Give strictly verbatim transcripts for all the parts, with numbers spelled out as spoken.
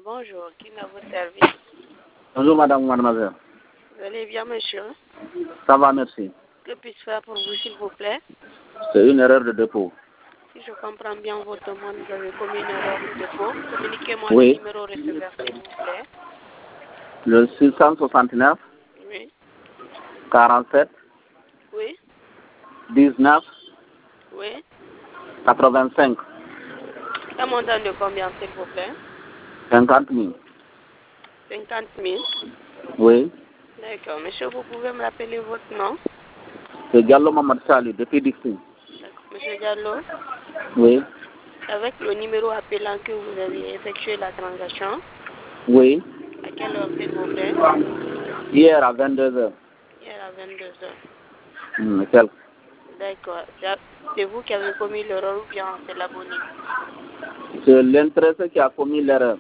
Bonjour, qui m'a votre service? Bonjour madame, mademoiselle. Vous allez bien, monsieur? Ça va, merci. Que puis-je faire pour vous, s'il vous plaît? C'est une erreur de dépôt. Si je comprends bien votre demande, vous avez commis une erreur de dépôt. Communiquez-moi Oui. le numéro receveur, s'il vous plaît. Le six cent soixante-neuf, Oui. quarante-sept, Oui. dix-neuf, Oui. quatre-vingt-cinq. Un montant de combien, s'il vous plaît? cinquante mille. cinquante mille. Oui. D'accord. Monsieur, vous pouvez me rappeler votre nom? C'est Diallo Mamad Sali, depuis Dixon. D'accord. Monsieur Diallo, Oui. avec le numéro appelant que vous avez effectué la transaction, Oui. à quelle heure, s'il vous plaît? Hier à vingt-deux heures. Hier à vingt-deux heures. Hum, quel- D'accord. C'est vous qui avez commis l'erreur ou bien c'est l'abonné? C'est l'intéressé qui a commis l'erreur.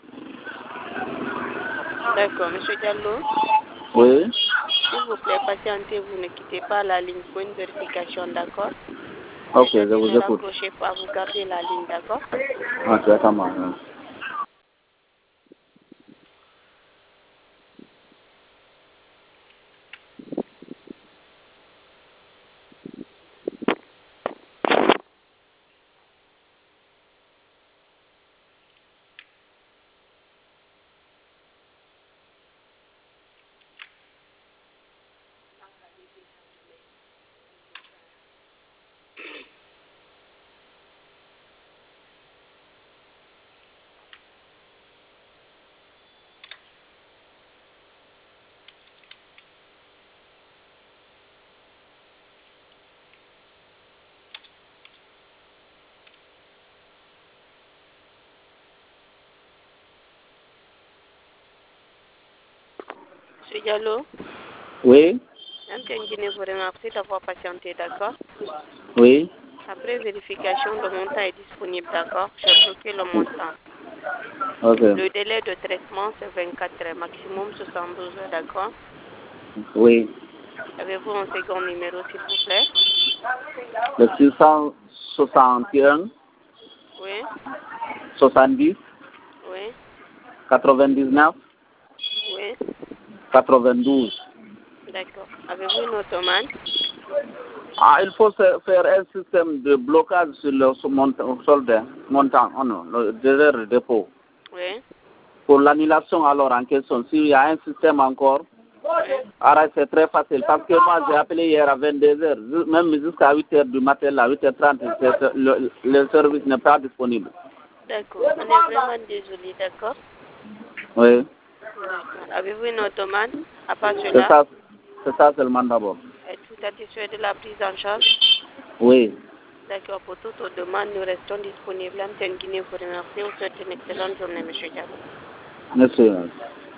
D'accord. Monsieur Diallo, Oui. s'il vous plaît, patientez, vous ne quittez pas la ligne pour une vérification, d'accord? Ok, je Merci, vous ne écoute. raccrochez pas, vous gardez la ligne, d'accord? Ok, ça marche. Monsieur Diallo, Oui. Madame Guinée vous remercie d'avoir patienté, d'accord? Oui. Après vérification, le montant est disponible, d'accord? J'ai bloqué le montant. Ok. Le délai de traitement, c'est vingt-quatre heures, maximum soixante-douze heures, d'accord? Oui. Avez-vous un second numéro, s'il vous plaît? Le six cent soixante et un, Oui, soixante-dix, oui, quatre-vingt-dix-neuf, oui. quatre-vingt-douze. D'accord. Avez-vous une automate? Ah, il faut se- faire un système de blocage sur le sur montant, solde, montant, oh non, le délai de dépôt. Oui, Pour l'annulation alors en question, s'il y a un système encore, oui. alors c'est très facile. Parce que moi j'ai appelé hier à vingt-deux heures, même jusqu'à huit heures du matin, à huit heures trente, c'est- le, le service n'est pas disponible. D'accord. On est vraiment désolé, d'accord? Oui, D'accord. Avez-vous une automate? À part c'est cela, ça, c'est ça seulement d'abord. êtes-vous satisfait de la prise en charge? Oui, D'accord. Pour toutes vos demandes, nous restons disponibles. Madame Guinée vous remercie. Vous souhaite une excellente journée, monsieur Diallo. monsieur.